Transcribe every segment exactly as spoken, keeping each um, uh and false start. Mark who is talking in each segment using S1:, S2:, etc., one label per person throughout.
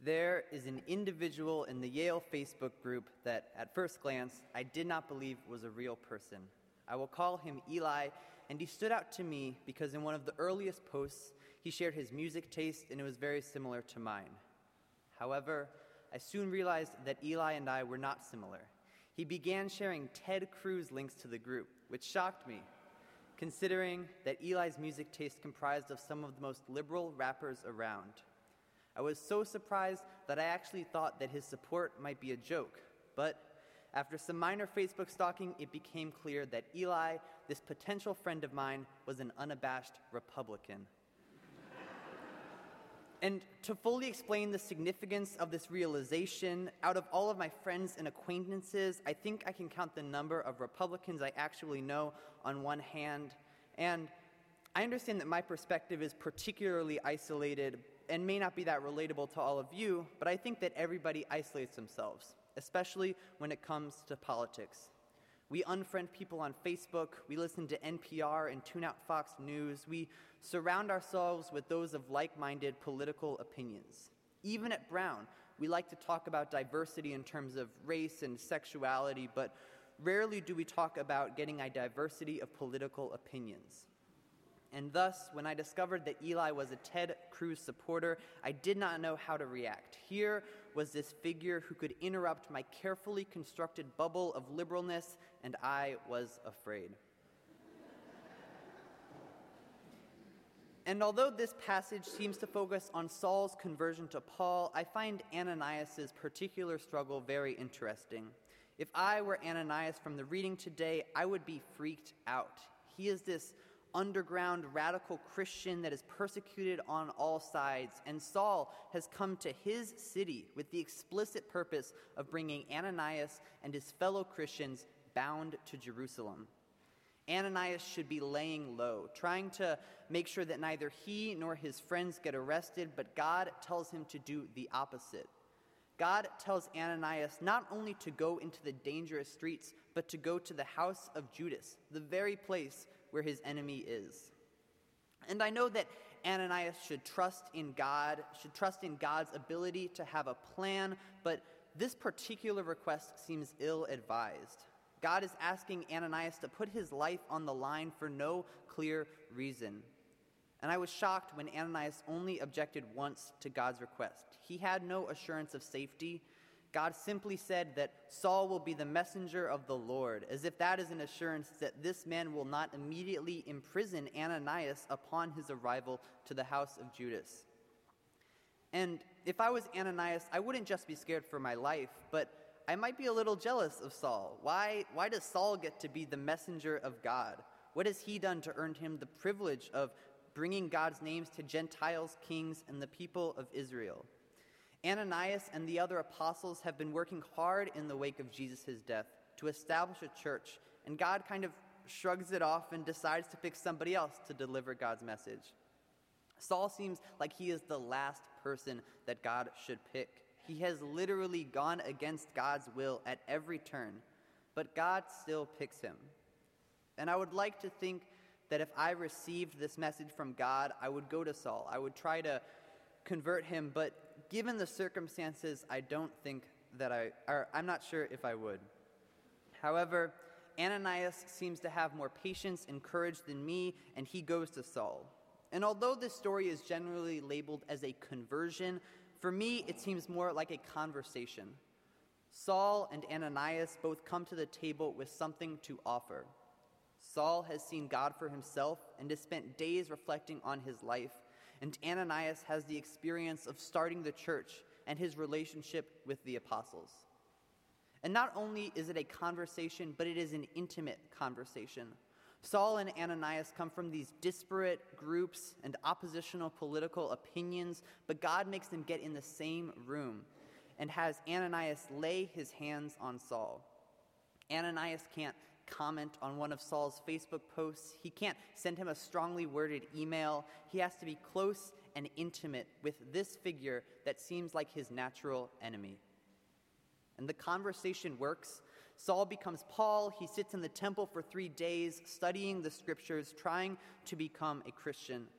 S1: There is an individual in the Yale Facebook group that, at first glance, I did not believe was a real person. I will call him Eli, and he stood out to me because in one of the earliest posts, he shared his music taste, and it was very similar to mine. However, I soon realized that Eli and I were not similar. He began sharing Ted Cruz links to the group, which shocked me, considering that Eli's music taste comprised of some of the most liberal rappers around. I was so surprised that I actually thought that his support might be a joke, but after some minor Facebook stalking, it became clear that Eli, this potential friend of mine, was an unabashed Republican. And to fully explain the significance of this realization, out of all of my friends and acquaintances, I think I can count the number of Republicans I actually know on one hand. And I understand that my perspective is particularly isolated and may not be that relatable to all of you, but I think that everybody isolates themselves, especially when it comes to politics. We unfriend people on Facebook, we listen to N P R and tune out Fox News, we surround ourselves with those of like-minded political opinions. Even at Brown, we like to talk about diversity in terms of race and sexuality, but rarely do we talk about getting a diversity of political opinions. And thus, when I discovered that Eli was a Ted Cruz supporter, I did not know how to react. Here was this figure who could interrupt my carefully constructed bubble of liberalness, and I was afraid. And although this passage seems to focus on Saul's conversion to Paul, I find Ananias' particular struggle very interesting. If I were Ananias from the reading today, I would be freaked out. He is this underground radical Christian that is persecuted on all sides, and Saul has come to his city with the explicit purpose of bringing Ananias and his fellow Christians bound to Jerusalem. Ananias should be laying low, trying to make sure that neither he nor his friends get arrested, but God tells him to do the opposite. God tells Ananias not only to go into the dangerous streets, but to go to the house of Judas, the very place where his enemy is. And I know that Ananias should trust in God, should trust in God's ability to have a plan, but this particular request seems ill-advised. God is asking Ananias to put his life on the line for no clear reason. And I was shocked when Ananias only objected once to God's request. He had no assurance of safety. God simply said that Saul will be the messenger of the Lord, as if that is an assurance that this man will not immediately imprison Ananias upon his arrival to the house of Judas. And if I was Ananias, I wouldn't just be scared for my life, but I might be a little jealous of Saul. Why, why does Saul get to be the messenger of God? What has he done to earn him the privilege of bringing God's names to Gentiles, kings, and the people of Israel? Ananias and the other apostles have been working hard in the wake of Jesus' death to establish a church, and God kind of shrugs it off and decides to pick somebody else to deliver God's message. Saul seems like he is the last person that God should pick. He has literally gone against God's will at every turn, but God still picks him. And I would like to think that if I received this message from God, I would go to Saul. I would try to convert him, but given the circumstances, I don't think that I, or I'm not sure if I would. However, Ananias seems to have more patience and courage than me, and he goes to Saul. And although this story is generally labeled as a conversion, for me it seems more like a conversation. Saul and Ananias both come to the table with something to offer. Saul has seen God for himself and has spent days reflecting on his life, and Ananias has the experience of starting the church and his relationship with the apostles. And not only is it a conversation, but it is an intimate conversation. Saul and Ananias come from these disparate groups and oppositional political opinions, but God makes them get in the same room and has Ananias lay his hands on Saul. Ananias can't comment on one of Saul's Facebook posts. He can't send him a strongly worded email. He has to be close and intimate with this figure that seems like his natural enemy. And the conversation works. Saul becomes Paul. He sits in the temple for three days, studying the scriptures, trying to become a Christian.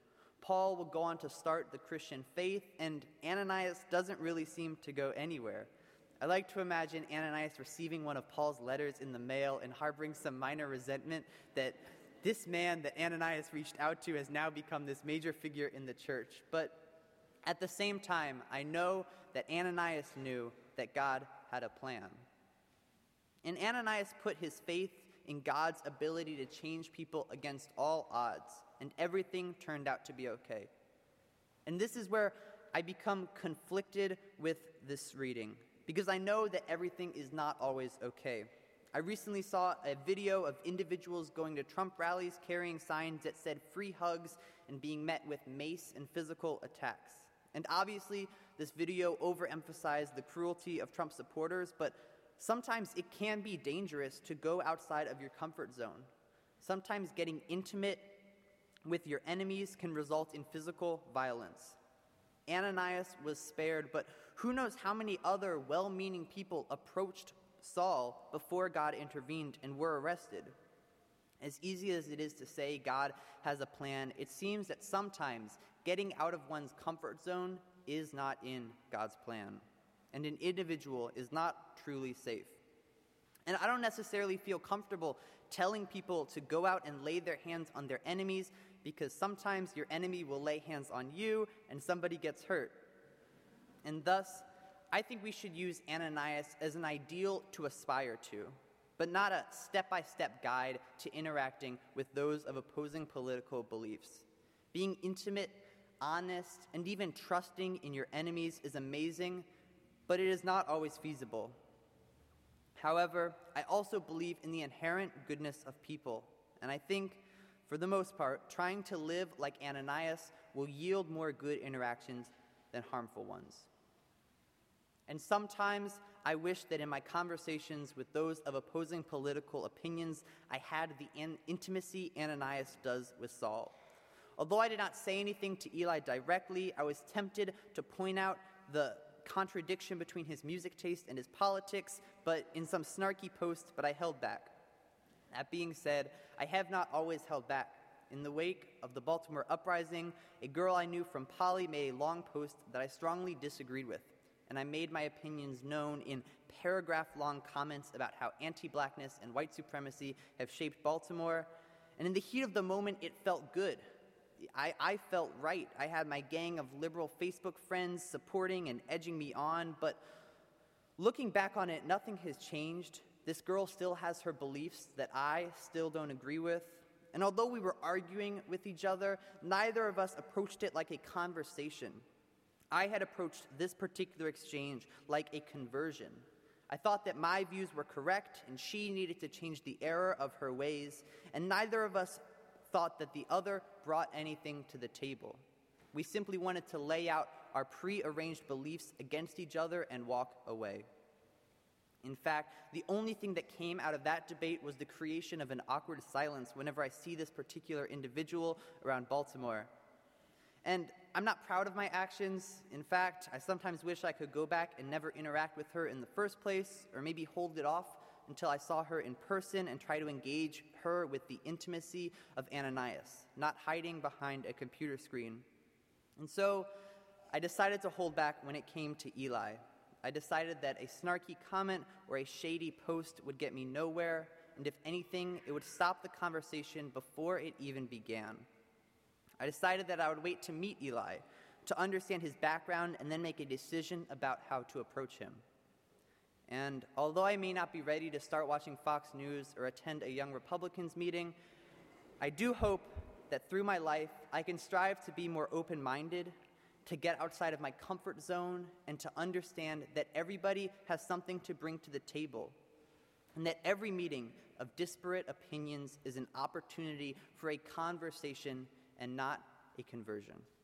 S1: Paul will go on to start the Christian faith, and Ananias doesn't really seem to go anywhere. I like to imagine Ananias receiving one of Paul's letters in the mail and harboring some minor resentment that this man that Ananias reached out to has now become this major figure in the church. But at the same time, I know that Ananias knew that God had a plan. And Ananias put his faith in God's ability to change people against all odds, and everything turned out to be okay. And this is where I become conflicted with this reading, because I know that everything is not always okay. I recently saw a video of individuals going to Trump rallies carrying signs that said free hugs and being met with mace and physical attacks. And obviously, this video overemphasized the cruelty of Trump supporters, but sometimes it can be dangerous to go outside of your comfort zone. Sometimes getting intimate with your enemies can result in physical violence. Ananias was spared, but who knows how many other well-meaning people approached Saul before God intervened and were arrested. As easy as it is to say God has a plan, it seems that sometimes getting out of one's comfort zone is not in God's plan, and an individual is not truly safe. And I don't necessarily feel comfortable telling people to go out and lay their hands on their enemies, because sometimes your enemy will lay hands on you and somebody gets hurt. And thus, I think we should use Ananias as an ideal to aspire to, but not a step-by-step guide to interacting with those of opposing political beliefs. Being intimate, honest, and even trusting in your enemies is amazing, but it is not always feasible. However, I also believe in the inherent goodness of people, and I think, for the most part, trying to live like Ananias will yield more good interactions than harmful ones. And sometimes I wish that in my conversations with those of opposing political opinions, I had the in- intimacy Ananias does with Saul. Although I did not say anything to Eli directly, I was tempted to point out the contradiction between his music taste and his politics, but in some snarky post, but I held back. That being said, I have not always held back. In the wake of the Baltimore uprising, a girl I knew from Poly made a long post that I strongly disagreed with, and I made my opinions known in paragraph-long comments about how anti-blackness and white supremacy have shaped Baltimore. And in the heat of the moment, it felt good. I, I felt right. I had my gang of liberal Facebook friends supporting and edging me on, but looking back on it, nothing has changed. This girl still has her beliefs that I still don't agree with. And although we were arguing with each other, neither of us approached it like a conversation. I had approached this particular exchange like a conversion. I thought that my views were correct and she needed to change the error of her ways, and neither of us thought that the other brought anything to the table. We simply wanted to lay out our pre-arranged beliefs against each other and walk away. In fact, the only thing that came out of that debate was the creation of an awkward silence whenever I see this particular individual around Baltimore. And I'm not proud of my actions. In fact, I sometimes wish I could go back and never interact with her in the first place, or maybe hold it off until I saw her in person and try to engage her with the intimacy of Ananias, not hiding behind a computer screen. And so I decided to hold back when it came to Eli. I decided that a snarky comment or a shady post would get me nowhere, and if anything, it would stop the conversation before it even began. I decided that I would wait to meet Eli, to understand his background, and then make a decision about how to approach him. And although I may not be ready to start watching Fox News or attend a Young Republicans meeting, I do hope that through my life I can strive to be more open-minded, to get outside of my comfort zone, and to understand that everybody has something to bring to the table, and that every meeting of disparate opinions is an opportunity for a conversation and not a conversion.